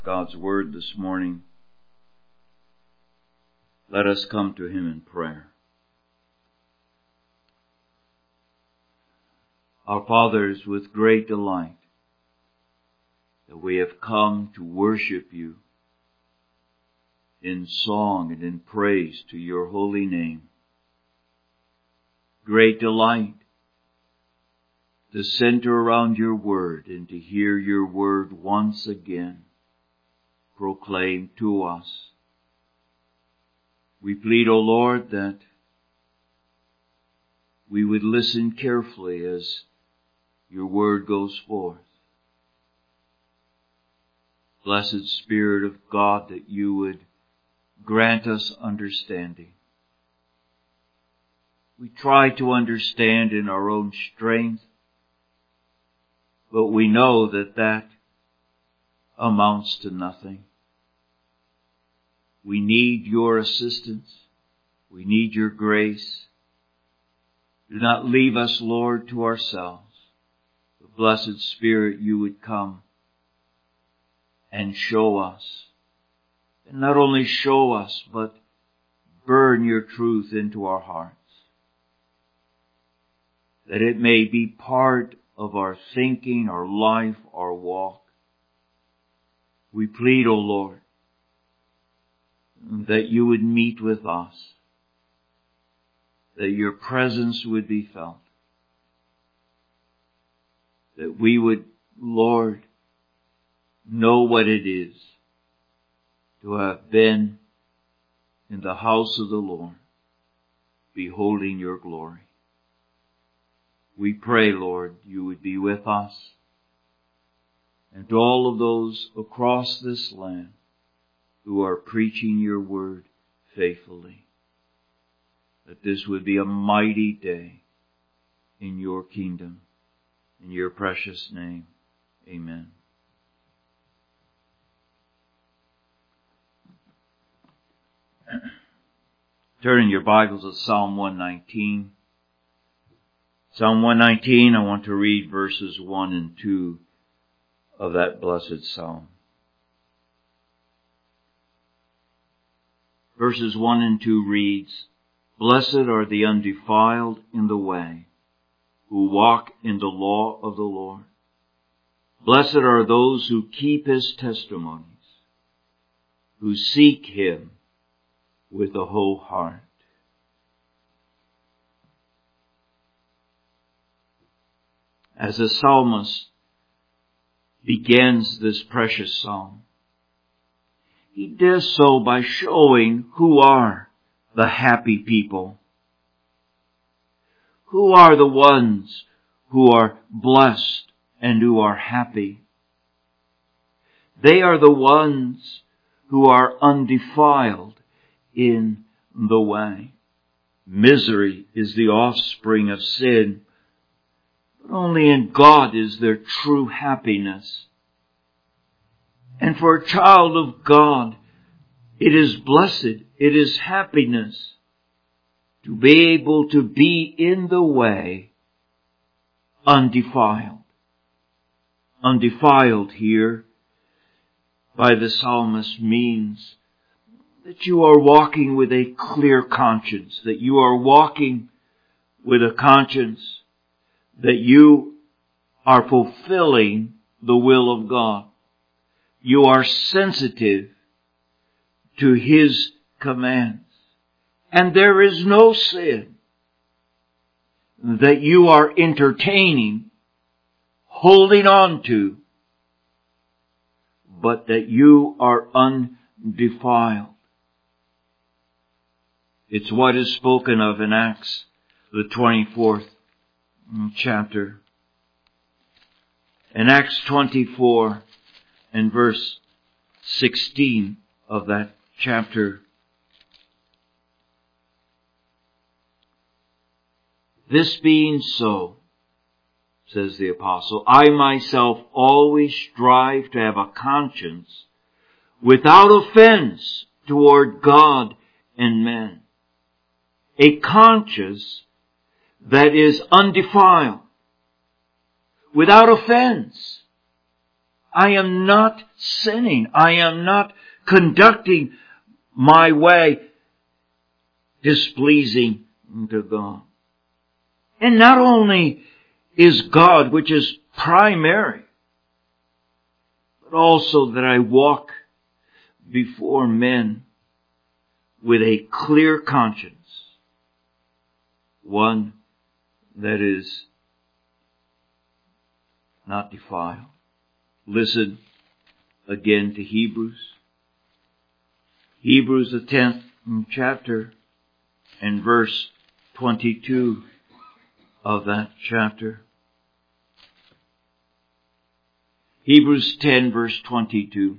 God's Word this morning, let us come to Him in prayer. Our Father, it is with great delight that we have come to worship You in song and in praise to Your holy name. Great delight to center around Your Word and to hear Your Word once again proclaimed to us. We plead, O Lord, that we would listen carefully as Your Word goes forth. Blessed Spirit of God, that You would grant us understanding. We try to understand in our own strength, but we know that that amounts to nothing. We need Your assistance. We need Your grace. Do not leave us, Lord, to ourselves. But Blessed Spirit, You would come and show us. And not only show us, but burn Your truth into our hearts. That it may be part of our thinking, our life, our walk. We plead, O Lord, that You would meet with us, that Your presence would be felt, that we would, Lord, know what it is to have been in the house of the Lord, beholding Your glory. We pray, Lord, You would be with us and to all of those across this land who are preaching Your word faithfully, that this would be a mighty day in Your kingdom. In Your precious name, amen. Turn in your Bibles to Psalm 119. Psalm 119, I want to read verses 1 and 2 of that blessed psalm. Verses 1 and 2 reads, Blessed are the undefiled in the way, who walk in the law of the Lord. Blessed are those who keep His testimonies, who seek Him with a whole heart. As the psalmist begins this precious psalm, he does so by showing who are the happy people. Who are the ones who are blessed and who are happy? They are the ones who are undefiled in the way. Misery is the offspring of sin, but only in God is there true happiness. And for a child of God, it is blessed, it is happiness to be able to be in the way undefiled. Undefiled here by the psalmist means that you are walking with a clear conscience, that you are walking with a conscience that you are fulfilling the will of God. You are sensitive to His commands. And there is no sin that you are entertaining, holding on to, but that you are undefiled. It's what is spoken of in Acts, the 24th chapter. In Acts 24 and verse 16 of that chapter, this being so, says the apostle, I myself always strive to have a conscience without offense toward God and men. A conscience that is undefiled, without offense. I am not sinning. I am not conducting my way displeasing to God. And not only is God, which is primary, but also that I walk before men with a clear conscience, one that is not defiled. Listen again to Hebrews. Hebrews, the 10th chapter, and verse 22 of that chapter. Hebrews 10, verse 22.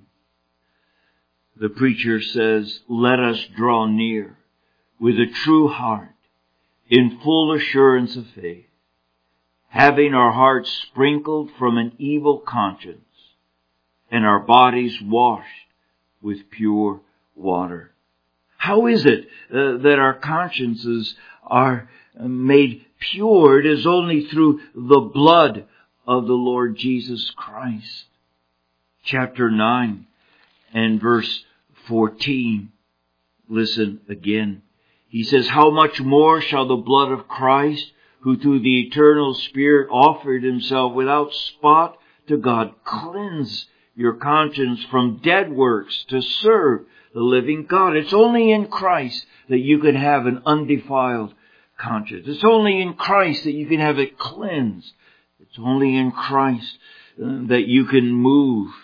The preacher says, "Let us draw near with a true heart, in full assurance of faith, having our hearts sprinkled from an evil conscience, and our bodies washed with pure water." How is it that our consciences are made pure? It is only through the blood of the Lord Jesus Christ. Chapter 9 and verse 14. Listen again. He says, "How much more shall the blood of Christ, who through the eternal Spirit offered himself without spot to God, cleanse your conscience from dead works to serve the living God." It's only in Christ that you can have an undefiled conscience. It's only in Christ that you can have it cleansed. It's only in Christ that you can move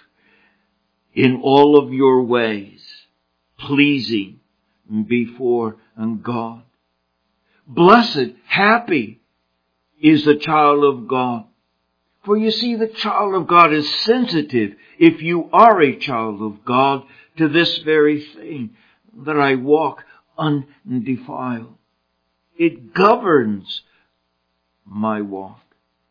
in all of your ways, pleasing before God. Blessed, happy is the child of God. For you see, the child of God is sensitive, if you are a child of God, to this very thing, that I walk undefiled. It governs my walk.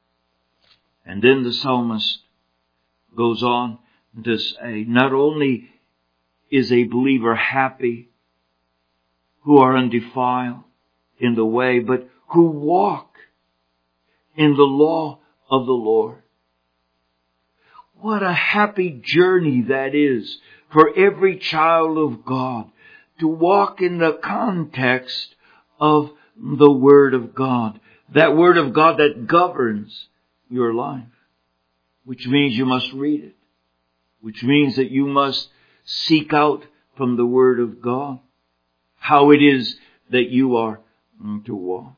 And then the psalmist goes on to say, not only is a believer happy who are undefiled in the way, but who walk in the law of the Lord. What a happy journey that is for every child of God, to walk in the context of the Word of God. That Word of God that governs your life. Which means you must read it. Which means that you must seek out from the Word of God how it is that you are to walk.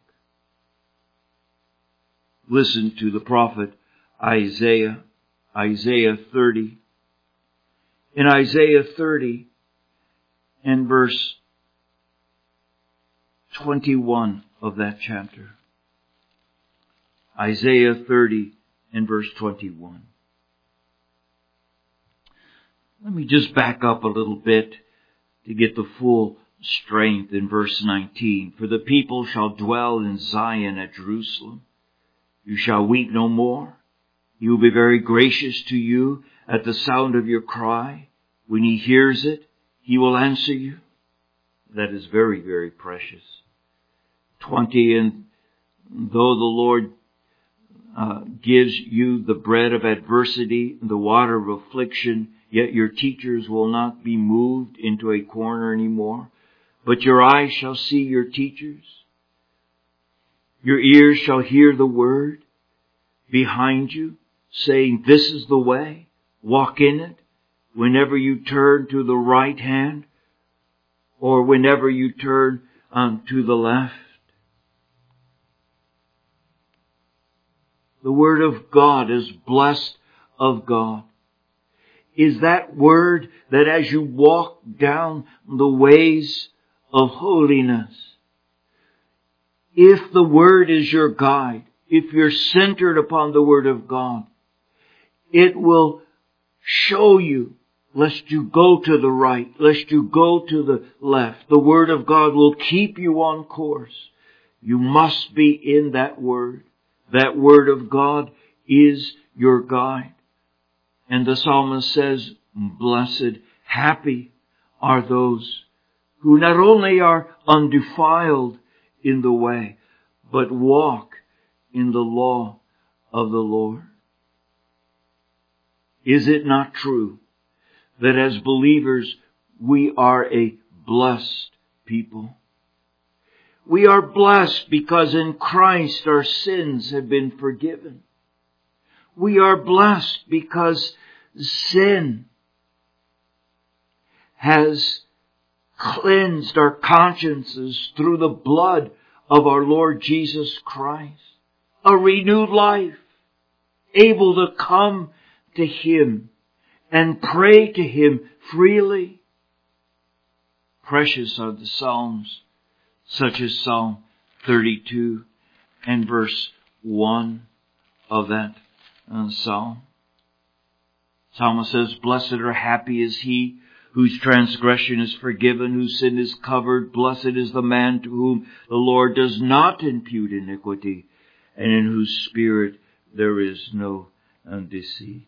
Listen to the prophet Isaiah 30. In Isaiah 30 and verse 21 of that chapter. Isaiah 30 and verse 21. Let me just back up a little bit to get the full strength in verse 19. "For the people shall dwell in Zion at Jerusalem. You shall weep no more. He will be very gracious to you at the sound of your cry. When he hears it, he will answer you." That is very, very precious. 20, "And though the Lord gives you the bread of adversity, the water of affliction, yet your teachers will not be moved into a corner anymore. But your eyes shall see your teachers. Your ears shall hear the word behind you, saying, this is the way, walk in it, whenever you turn to the right hand, or whenever you turn to the left." The Word of God is blessed of God. Is that Word that as you walk down the ways of holiness, if the Word is your guide, if you're centered upon the Word of God, it will show you lest you go to the right, lest you go to the left. The Word of God will keep you on course. You must be in that Word. That Word of God is your guide. And the psalmist says, blessed, happy are those who not only are undefiled in the way, but walk in the law of the Lord. Is it not true that as believers we are a blessed people? We are blessed because in Christ our sins have been forgiven. We are blessed because sin has cleansed our consciences through the blood of our Lord Jesus Christ. A renewed life, able to come to Him and pray to Him freely. Precious are the Psalms, such as Psalm 32 and verse 1 of that Psalm. Psalmist says, "Blessed or happy is he whose transgression is forgiven, whose sin is covered. Blessed is the man to whom the Lord does not impute iniquity, and in whose spirit there is no deceit."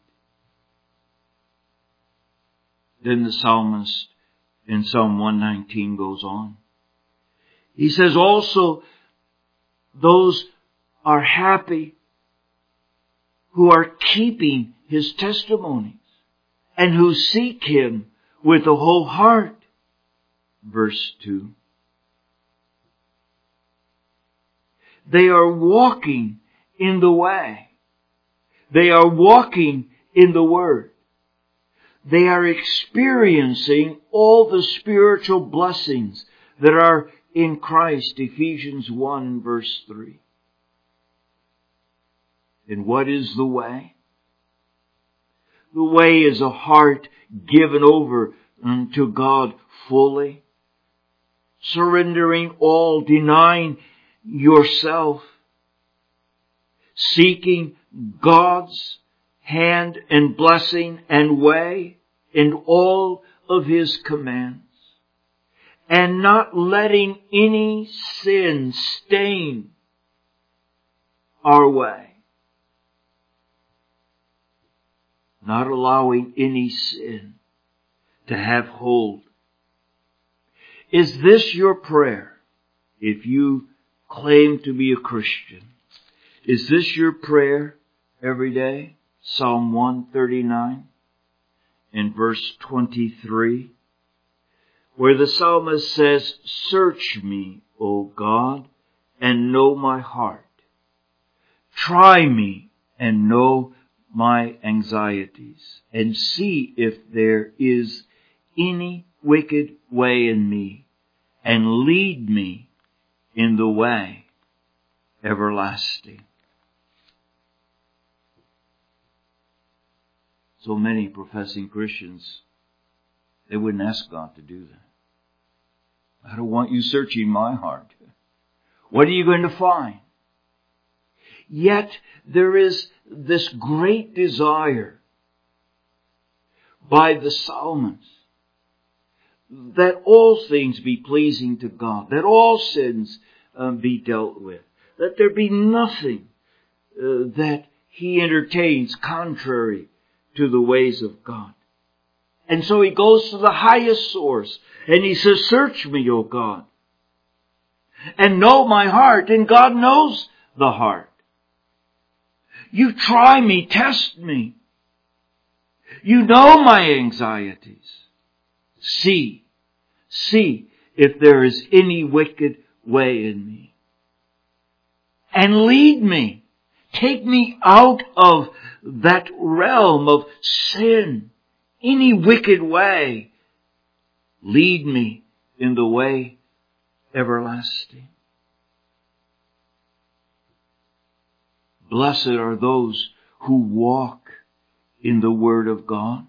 Then the psalmist in Psalm 119 goes on. He says, also, those are happy who are keeping His testimonies and who seek Him with a whole heart. Verse 2. They are walking in the way. They are walking in the Word. They are experiencing all the spiritual blessings that are in Christ. Ephesians 1 verse 3. And what is the way? The way is a heart given over to God fully, surrendering all, denying yourself, seeking God's hand and blessing and way in all of His commands, and not letting any sin stain our way. Not allowing any sin to have hold. Is this your prayer? If you claim to be a Christian, is this your prayer every day? Psalm 139 and verse 23, where the psalmist says, "Search me, O God, and know my heart. Try me and know my anxieties, and see if there is any wicked way in me, and lead me in the way everlasting." So many professing Christians, they wouldn't ask God to do that. I don't want you searching my heart. What are you going to find? Yet there is this great desire by the psalmist that all things be pleasing to God, that all sins be dealt with, that there be nothing that he entertains contrary to the ways of God. And so he goes to the highest source and he says, "Search me, O God, and know my heart." And God knows the heart. You try me, test me. You know my anxieties. See if there is any wicked way in me. And lead me. Take me out of that realm of sin. Any wicked way. Lead me in the way everlasting. Blessed are those who walk in the Word of God.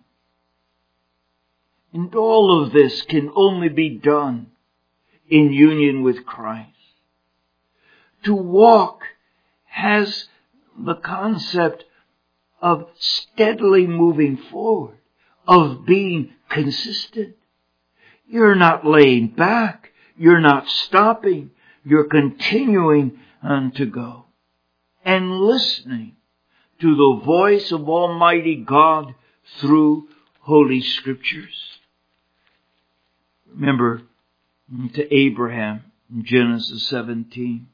And all of this can only be done in union with Christ. To walk has the concept of steadily moving forward, of being consistent. You're not laying back. You're not stopping. You're continuing to go. And listening to the voice of Almighty God through Holy Scriptures. Remember to Abraham in Genesis 17,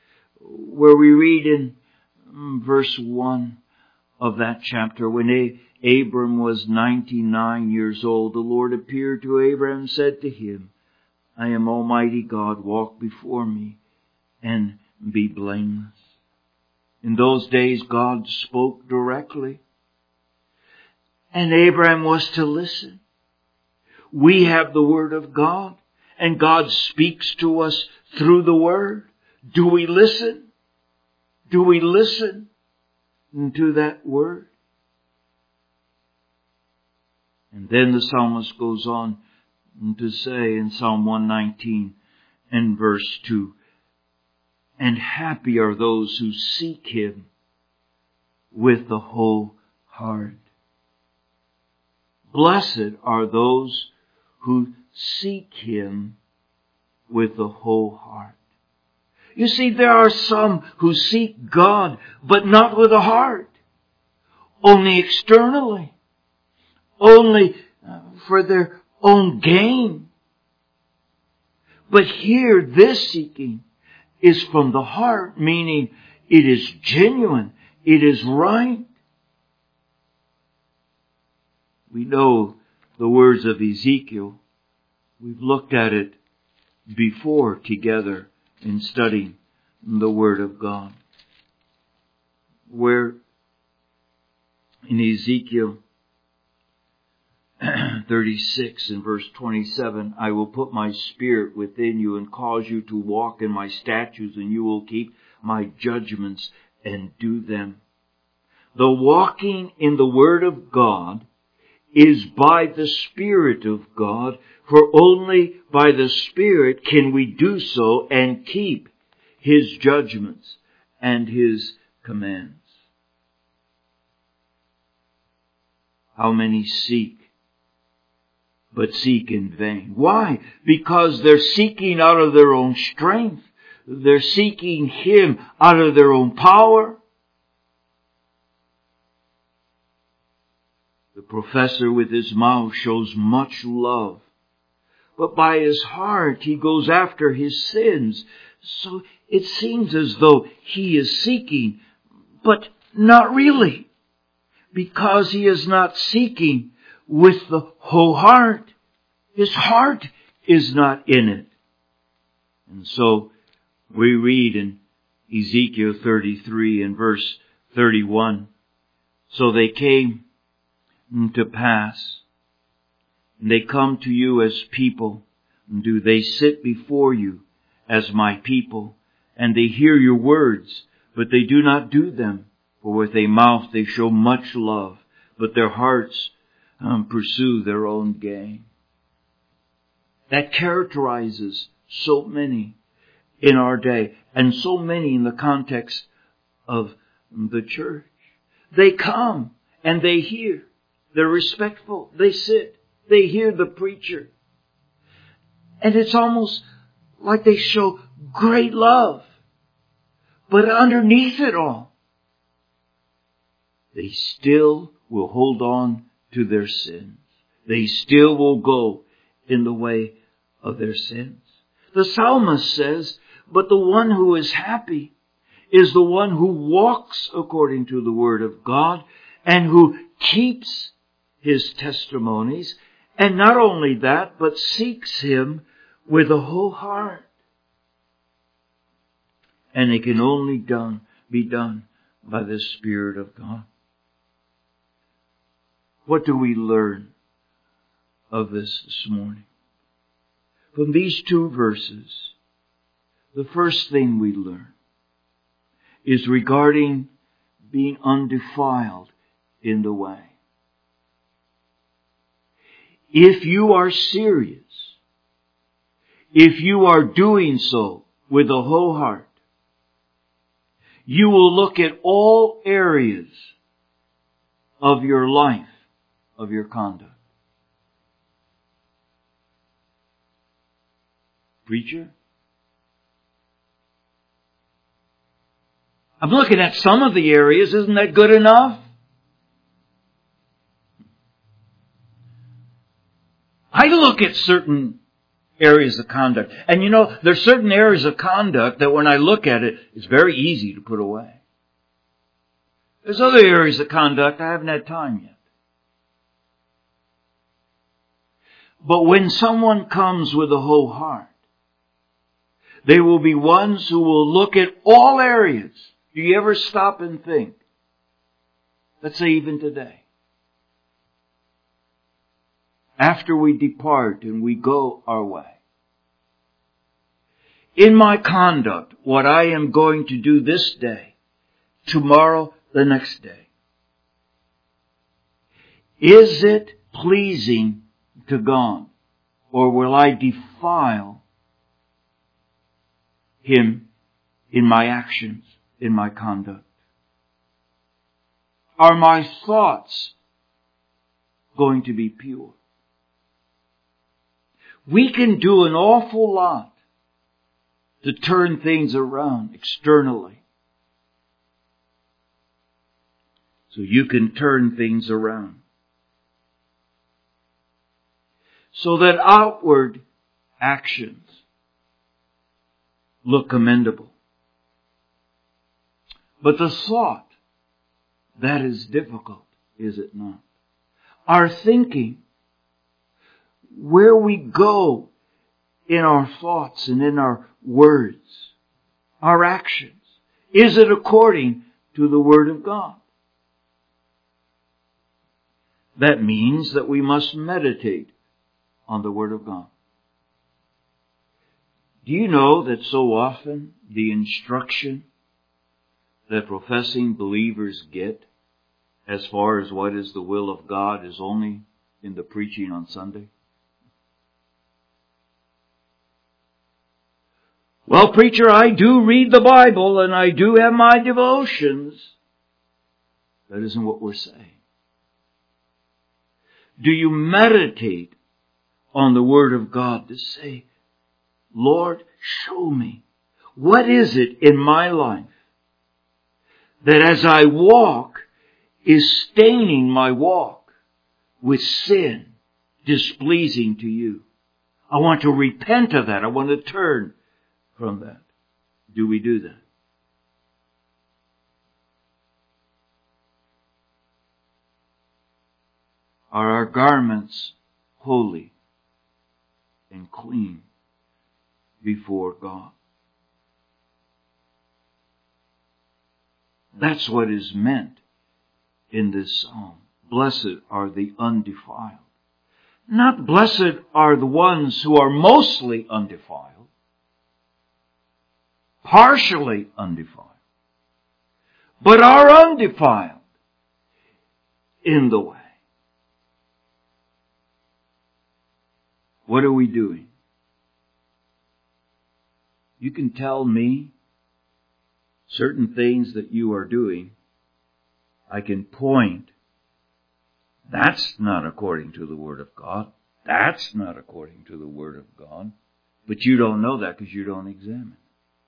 where we read in verse 1 of that chapter, when Abram was 99 years old, the Lord appeared to Abram and said to him, I am Almighty God, walk before me and be blameless. In those days God spoke directly, and Abram was to listen. We have the Word of God, and God speaks to us through the Word. Do we listen? Do we listen to that Word? And then the psalmist goes on to say in Psalm 119 and verse 2, and happy are those who seek Him with the whole heart. Blessed are those who seek Him with the whole heart. You see, there are some who seek God, but not with a heart. Only externally. Only for their own gain. But here, this seeking is from the heart, meaning it is genuine. It is right. We know the words of Ezekiel. We've looked at it before together in studying the Word of God. Where in Ezekiel 36 and verse 27, I will put my spirit within you and cause you to walk in my statutes, and you will keep my judgments and do them. The walking in the Word of God is by the Spirit of God, for only by the Spirit can we do so and keep His judgments and His commands. How many seek, but seek in vain? Why? Because they're seeking out of their own strength. They're seeking Him out of their own power. The professor with his mouth shows much love, but by his heart he goes after his sins. So it seems as though he is seeking, but not really, because he is not seeking with the whole heart. His heart is not in it. And so we read in Ezekiel 33 and verse 31, so they came to pass, and they come to you as people, and do they sit before you as my people, and they hear your words, but they do not do them. For with a mouth they show much love, but their hearts pursue their own gain. That characterizes so many in our day, and so many in the context of the church. They come and they hear. They're respectful. They sit. They hear the preacher. And it's almost like they show great love. But underneath it all, they still will hold on to their sins. They still will go in the way of their sins. The psalmist says, but the one who is happy is the one who walks according to the Word of God and who keeps His testimonies, and not only that, but seeks Him with a whole heart. And it can only be done by the Spirit of God. What do we learn of this morning? From these two verses, the first thing we learn is regarding being undefiled in the way. If you are serious, if you are doing so with a whole heart, you will look at all areas of your life, of your conduct. Preacher, I'm looking at some of the areas. Isn't that good enough? I look at certain areas of conduct. And you know, there's certain areas of conduct that when I look at it, it's very easy to put away. There's other areas of conduct I haven't had time yet. But when someone comes with a whole heart, they will be ones who will look at all areas. Do you ever stop and think? Let's say even today. After we depart and we go our way. In my conduct, what I am going to do this day, tomorrow, the next day. Is it pleasing to God? Or will I defile Him in my actions, in my conduct? Are my thoughts going to be pure? We can do an awful lot to turn things around externally. So you can turn things around. So that outward actions look commendable. But the thought, that is difficult, is it not? Our thinking, where we go in our thoughts and in our words, our actions, is it according to the Word of God? That means that we must meditate on the Word of God. Do you know that so often the instruction that professing believers get as far as what is the will of God is only in the preaching on Sunday? Well, preacher, I do read the Bible and I do have my devotions. That isn't what we're saying. Do you meditate on the Word of God to say, Lord, show me, what is it in my life that as I walk is staining my walk with sin, displeasing to you? I want to repent of that. I want to turn from that. Do we do that? Are our garments holy and clean before God? That's what is meant in this psalm. Blessed are the undefiled. Not blessed are the ones who are mostly undefiled, partially undefiled, but are undefiled in the way. What are we doing? You can tell me certain things that you are doing. I can point. That's not according to the Word of God. That's not according to the Word of God. But you don't know that because you don't examine.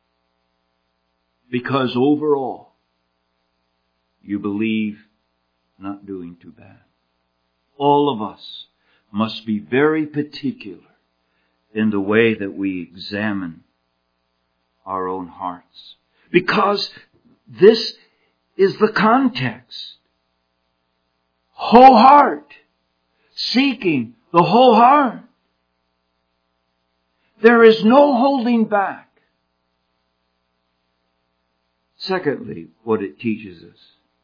Because overall, you believe not doing too bad. All of us must be very particular in the way that we examine our own hearts. Because this is the context. Whole heart. Seeking the whole heart. There is no holding back. Secondly, what it teaches us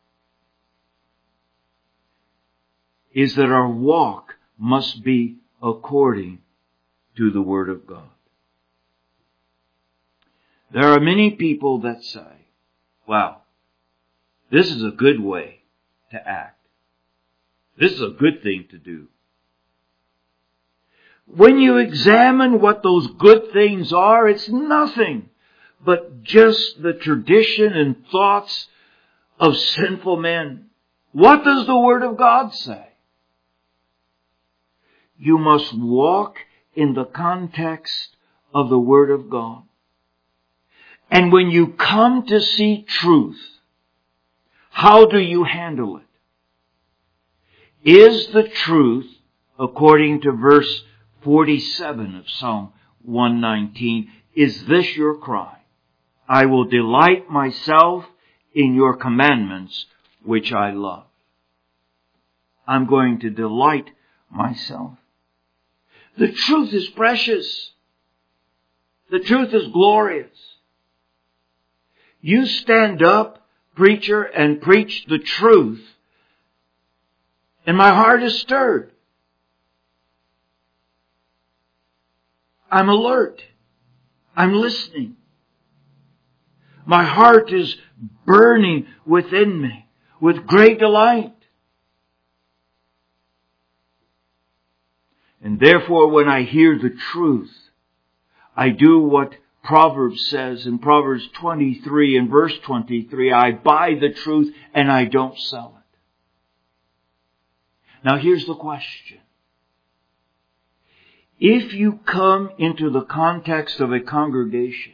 is that our walk must be according to the Word of God. There are many people that say, wow, this is a good way to act. This is a good thing to do. When you examine what those good things are, it's nothing but just the tradition and thoughts of sinful men. What does the Word of God say? You must walk in the context of the Word of God. And when you come to see truth, how do you handle it? Is the truth, according to verse 47 of Psalm 119, is this your cry? I will delight myself in your commandments, which I love. I'm going to delight myself. The truth is precious. The truth is glorious. You stand up, preacher, and preach the truth, and my heart is stirred. I'm alert. I'm listening. My heart is burning within me with great delight. And therefore, when I hear the truth, I do what Proverbs says in Proverbs 23 and verse 23, I buy the truth and I don't sell it. Now here's the question. If you come into the context of a congregation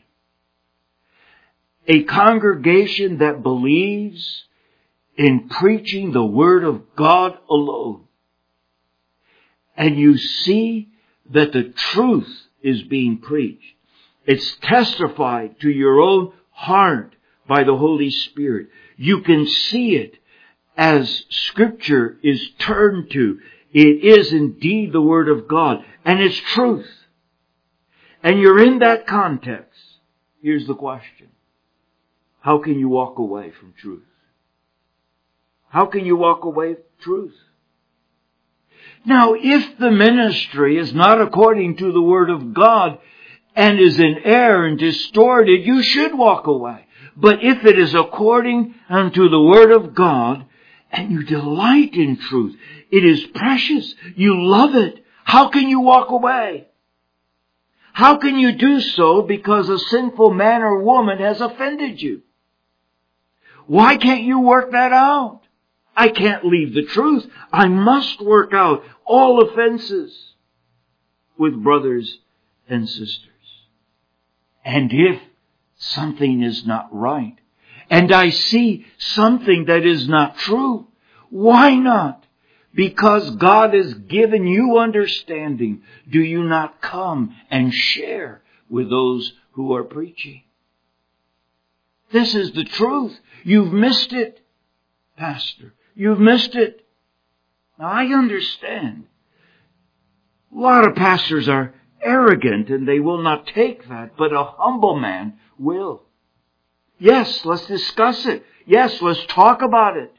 that believes in preaching the Word of God alone, and you see that the truth is being preached, it's testified to your own heart by the Holy Spirit. You can see it as Scripture is turned to. It is indeed the Word of God, and it's truth. And you're in that context. Here's the question. How can you walk away from truth? How can you walk away from truth? Now, if the ministry is not according to the Word of God and is in error and distorted, you should walk away. But if it is according unto the Word of God and you delight in truth, it is precious, you love it, how can you walk away? How can you do so because a sinful man or woman has offended you? Why can't you work that out? I can't leave the truth. I must work out all offenses with brothers and sisters. And if something is not right, and I see something that is not true, why not? Because God has given you understanding. Do you not come and share with those who are preaching? This is the truth. You've missed it, Pastor. You've missed it. Now I understand. A lot of pastors are arrogant and they will not take that, but a humble man will. Yes, let's discuss it. Yes, let's talk about it.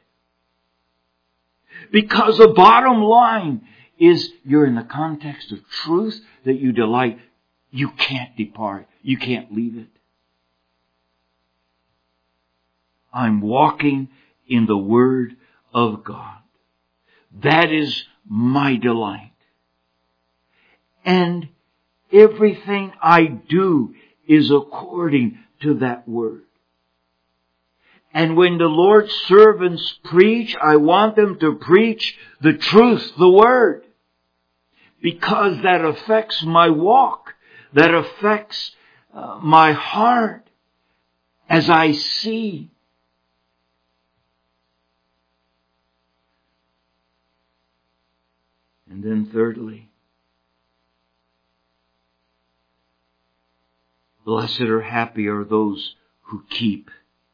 Because the bottom line is you're in the context of truth that you delight. You can't depart. You can't leave it. I'm walking in the Word of God. That is my delight. And everything I do is according to that Word. And when the Lord's servants preach, I want them to preach the truth, the Word. Because that affects my walk. That affects my heart as I see. And then thirdly, blessed or happy are those who keep.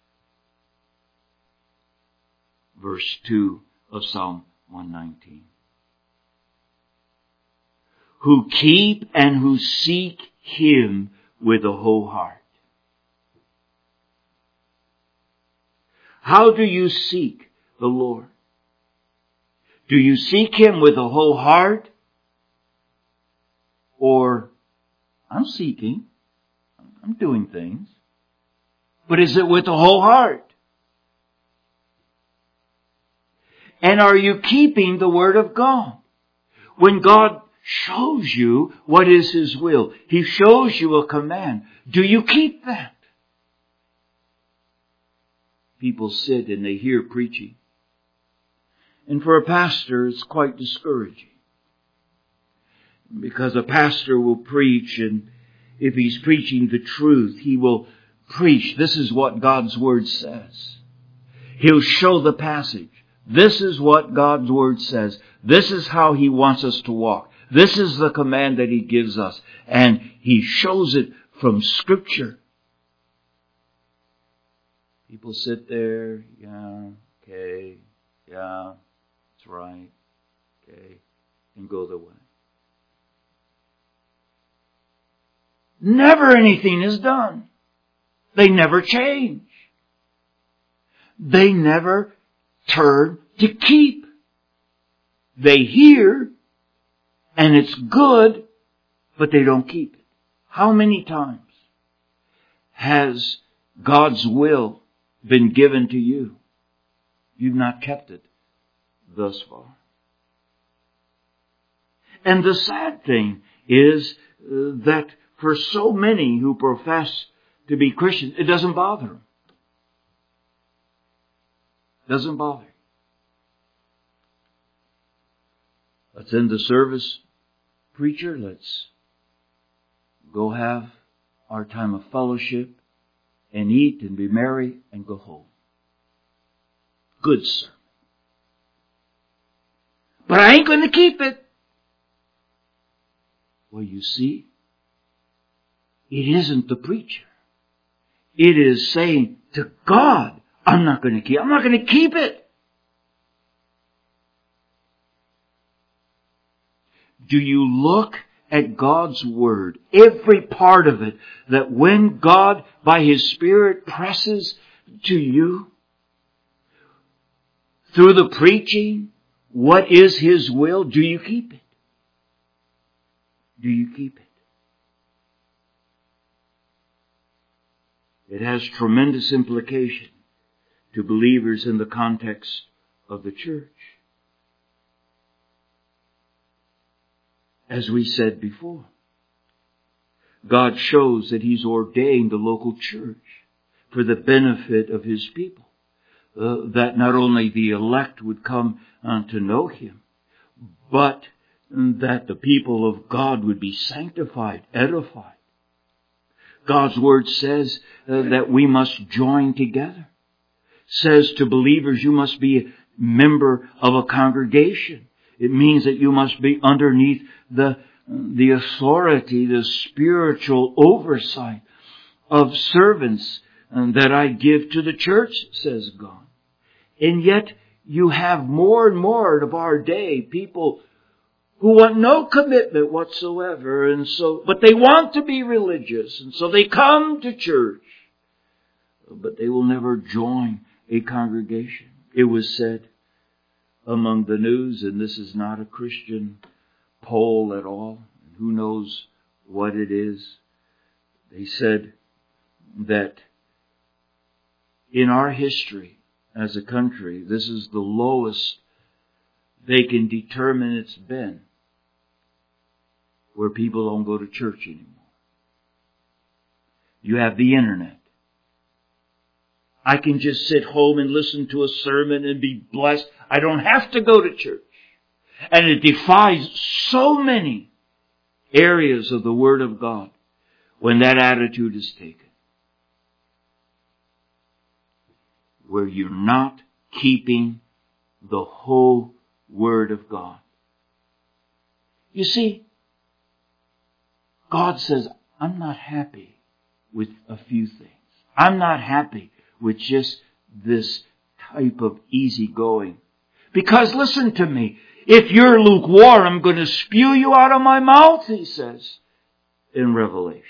Verse 2 of Psalm 119. Who keep and who seek Him with a whole heart. How do you seek the Lord? Do you seek Him with a whole heart? Or, I'm seeking, I'm doing things. But is it with a whole heart? And are you keeping the Word of God? When God shows you what is His will, He shows you a command. Do you keep that? People sit and they hear preaching. And for a pastor, it's quite discouraging. Because a pastor will preach, and if he's preaching the truth, he will preach. This is what God's Word says. He'll show the passage. This is what God's Word says. This is how He wants us to walk. This is the command that He gives us. And He shows it from Scripture. People sit there, yeah, okay, yeah, that's right, okay, and go their way. never anything is done. They never change. They never turn to keep. They hear, and it's good, but they don't keep it. How many times has God's will been given to you? You've not kept it thus far. And the sad thing is that for so many who profess to be Christians, it doesn't bother them. Doesn't bother. Let's end the service, preacher. Let's go have our time of fellowship and eat and be merry and go home. Good sermon. But I ain't going to keep it. Well, you see, it isn't the preacher. It is saying to God, I'm not going to keep it. Do you look at God's Word, every part of it, that when God, by His Spirit, presses to you, through the preaching, what is His will? Do you keep it? Do you keep it? It has tremendous implication to believers in the context of the church. As we said before, God shows that He's ordained the local church for the benefit of His people. That not only the elect would come to know Him, but that the people of God would be sanctified, edified. God's Word says that we must join together. Says to believers, you must be a member of a congregation. It means that you must be underneath the authority, the spiritual oversight of servants that I give to the church, says God. And yet you have more and more of our day people who want no commitment whatsoever, but they want to be religious, and so they come to church, but they will never join a congregation. It was said among the news, and this is not a Christian poll at all, and who knows what it is. They said that in our history as a country, this is the lowest they can determine it's been, where people don't go to church anymore. You have the internet. I can just sit home and listen to a sermon and be blessed. I don't have to go to church. And it defies so many areas of the Word of God when that attitude is taken. Where you're not keeping the whole Word of God. You see, God says, I'm not happy with a few things. I'm not happy with just this type of easygoing. Because listen to me, if you're lukewarm, I'm going to spew you out of my mouth, He says in Revelation.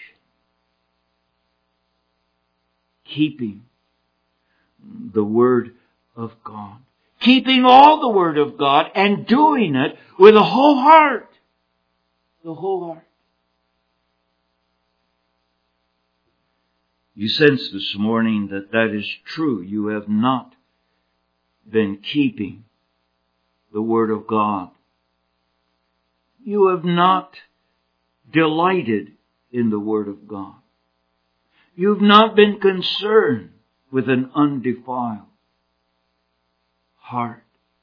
Keeping the Word of God. Keeping all the Word of God and doing it with a whole heart. The whole heart. You sense this morning that is true. You have not been keeping the Word of God. You have not delighted in the Word of God. You've not been concerned with an undefiled heart.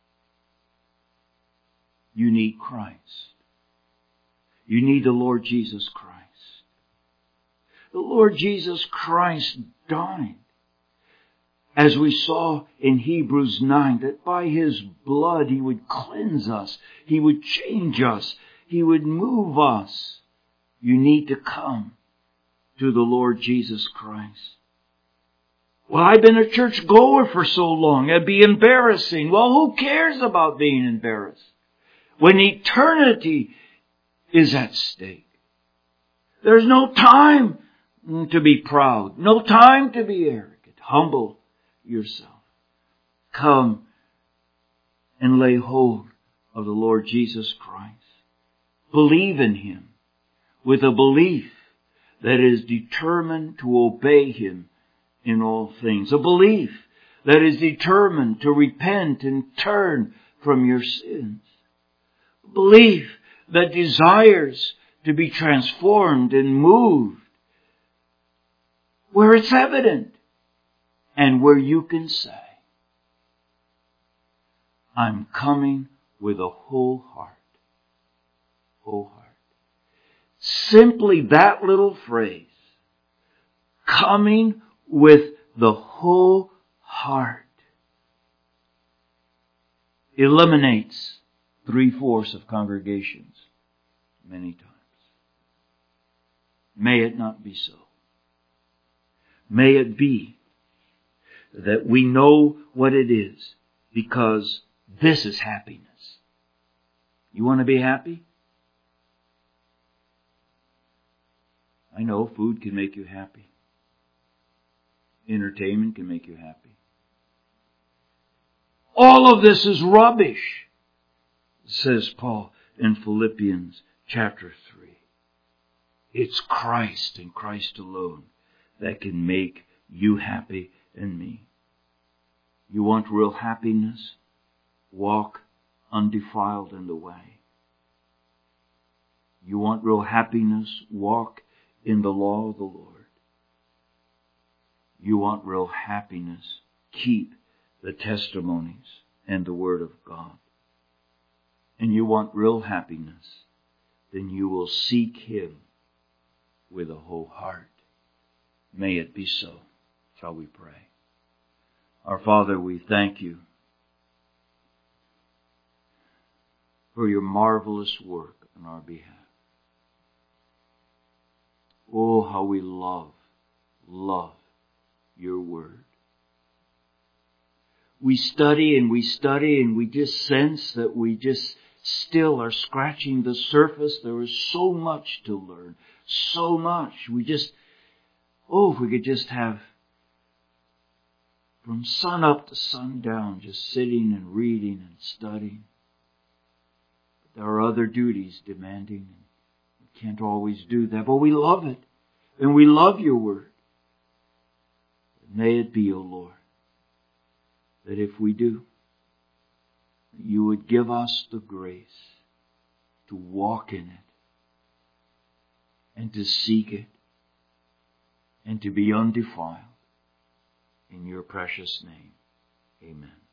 You need Christ. You need the Lord Jesus Christ. The Lord Jesus Christ died, as we saw in Hebrews 9, that by His blood He would cleanse us. He would change us. He would move us. You need to come to the Lord Jesus Christ. Well, I've been a church goer for so long. It'd be embarrassing. Well, who cares about being embarrassed when eternity is at stake? There's no time to be proud. No time to be arrogant. Humble yourself. Come and lay hold of the Lord Jesus Christ. Believe in Him with a belief that is determined to obey Him in all things. A belief that is determined to repent and turn from your sins. A belief that desires to be transformed and moved where it's evident and where you can say, I'm coming with a whole heart. Whole heart. Simply that little phrase, coming with the whole heart, eliminates 3/4 of congregations many times. May it not be so. May it be that we know what it is, because this is happiness. You want to be happy? I know food can make you happy. Entertainment can make you happy. All of this is rubbish, says Paul in Philippians chapter 3. It's Christ and Christ alone that can make you happy and me. You want real happiness? Walk undefiled in the way. You want real happiness? Walk in the law of the Lord. You want real happiness? Keep the testimonies and the Word of God. And you want real happiness? Then you will seek Him with a whole heart. May it be so. Shall we pray? Our Father, we thank You for Your marvelous work on our behalf. Oh, how we love Your Word. We study and we just sense that we just still are scratching the surface. There is so much to learn. So much. If we could just have from sun up to sun down, just sitting and reading and studying. But there are other duties demanding. We can't always do that, but we love it. And we love Your Word. May it be, O Lord, that if we do, You would give us the grace to walk in it and to seek it and to be undefiled. In Your precious name, amen.